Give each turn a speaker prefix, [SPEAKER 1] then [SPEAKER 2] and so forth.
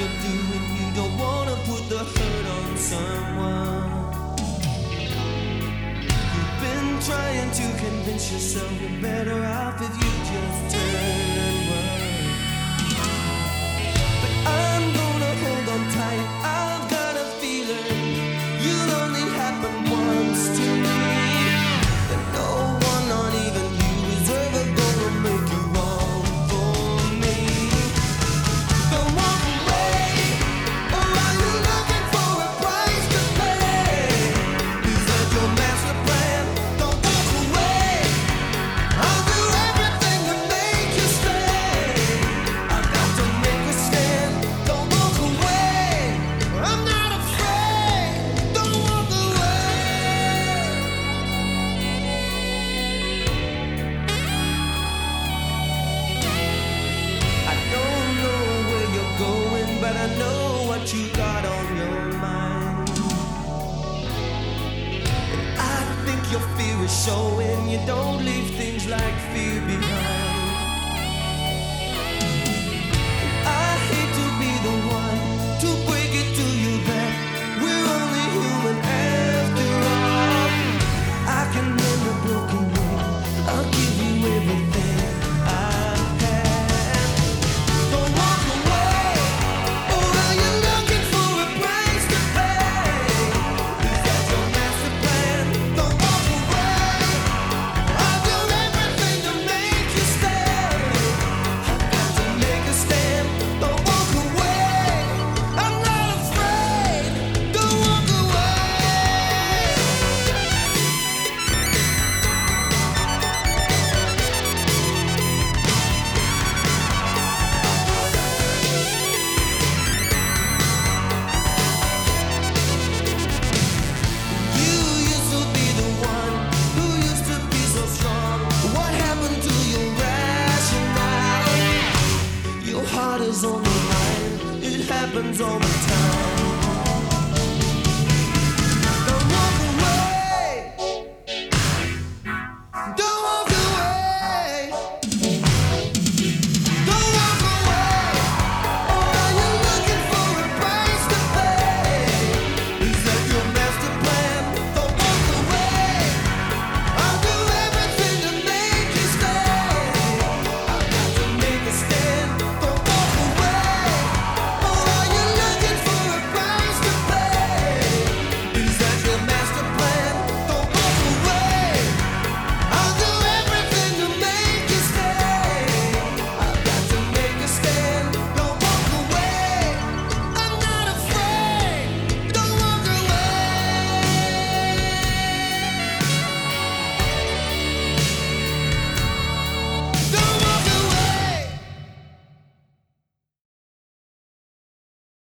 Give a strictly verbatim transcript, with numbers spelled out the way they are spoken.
[SPEAKER 1] you're doing. You don't wanna put the hurt on someone. You've been trying to convince yourself you're better off if you just turn and run. But I'm gonna hold on tight. I've got a feeling you'll only happen once to me. And no one, not even you, is ever gonna make you wrong for me. Don't walk away, or are you looking for a price to pay? Is that your master plan? Don't walk away. I'll do everything to make you stay. I've got to make a stand. Don't walk away. I'm not afraid. Don't walk away. I don't know where you're going, but I know what you got on your mind. And I think your fear is showing. You don't leave things like fear behind. I hate to be the one to break it to you that we're only human after all. I can mend a broken ring. I'll give you everything I have. Don't walk away, or are you looking for a price to pay? Is that your master plan? Don't walk away. I'll do everything to make you stay. I've got to make a stand. Don't walk away. I'm not afraid. Don't walk away. You used to be the one who used to be so strong. What happened to your rationale? Your heart is on the line. It happens all the time.